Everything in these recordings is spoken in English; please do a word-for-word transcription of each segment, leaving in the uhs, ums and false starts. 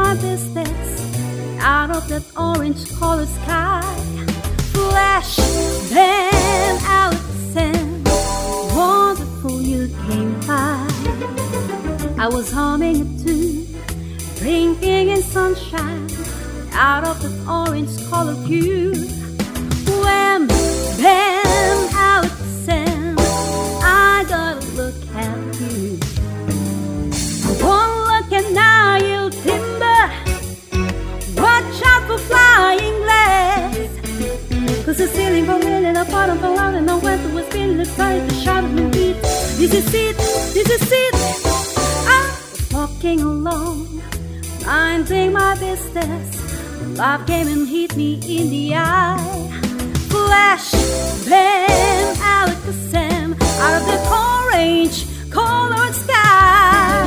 my business out of that orange colored sky. Flash, then Alexander, wonderful you came by. I was humming a tune, drinking in sunshine out of that orange colored cube. Wham, bam, Alexander, I gotta look at you. One look and now you'll timber. Watch out for flying glass, 'cause the ceiling fell in and the bottom fell out, and I went to a spin and started to shout at me beat. This is it, this is it. I was walking along, minding my business. Love came and hit me in the eye. Flash, bam, Alakazam, out of the orange colored sky.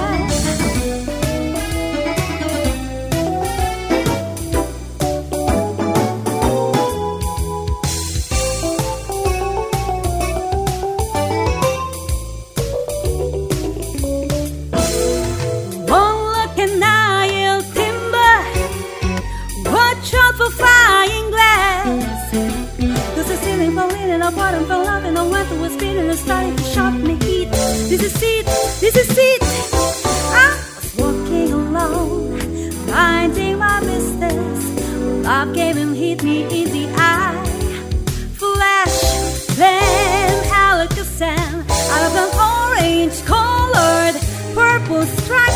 One look and now you'll timber. Watch out for flying glass, 'cause the ceiling fell in and the bottom fell out, and I went to a spin and I started to shout me heat. This is it, this is it. I was walking along, minding my business. Love came and hit me in the eye. Flash, then Alakazam, out of an orange colored purple stripe.